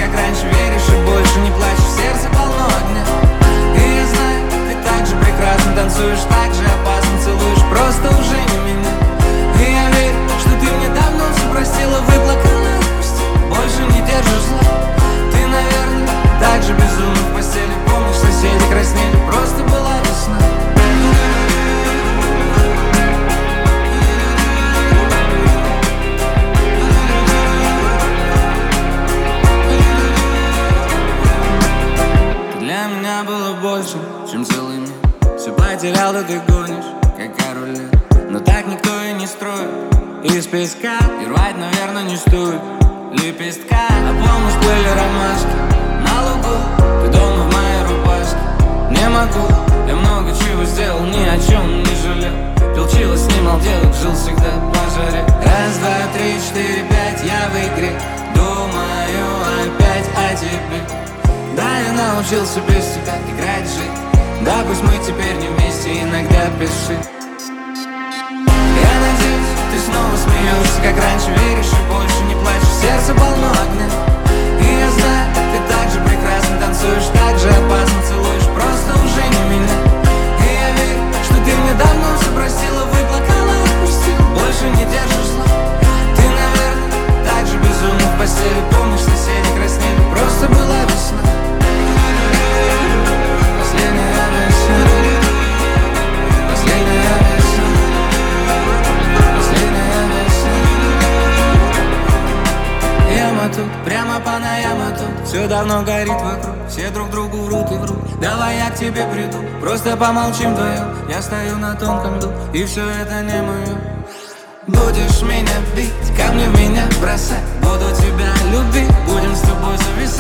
как раньше, веришь и больше не плачешь. В сердце полно огня, и я знаю, ты так же прекрасно танцуешь, так же опасно целуешь, просто уже не меня. И я верю, что ты мне давно все простила, выплакала, отпустила, больше не держишь зла. Ты, наверное, так же безумно в постели. Помнишь, соседи краснели, просто была весна. Для меня было больше, чем целый мир. Все потерял, да ты гонишь, как король. Но так никто и не строит из песка, и рвать, наверное, не стоит лепестка. А помнишь, были ромашки на лугу, ты дома в моей рубашке. Не могу, я много чего сделал, ни о чем не жалел. Пил чего, снимал девок, жил всегда по жаре. Раз, два, три, четыре, пять, я в игре. Думаю опять о тебе. Да, я научился без тебя играть, жить. Да, пусть мы теперь не вместе, иногда пиши. Я надеюсь, ты снова смеешься, как раньше, веришь и больше не плачешь. В сердце полно огня, и я знаю, ты так же прекрасно танцуешь, так же опасно целуешь, просто уже не меня. И я верю, что ты мне давно все простила, выплакала, отпустила, больше не держишь зла. Ты, наверное, так же безумно в постели. Помнишь, соседи краснели, просто была весна. Последняя весна, последняя весна, последняя весна. Яма тут, прямо по наяму тут, все давно горит вокруг, все друг другу врут и врут. Давай я к тебе приду, просто помолчим вдвоем. Я стою на тонком льду, и все это не мое. Будешь меня бить, камни в меня бросать, буду тебя любить, будем с тобой зависать.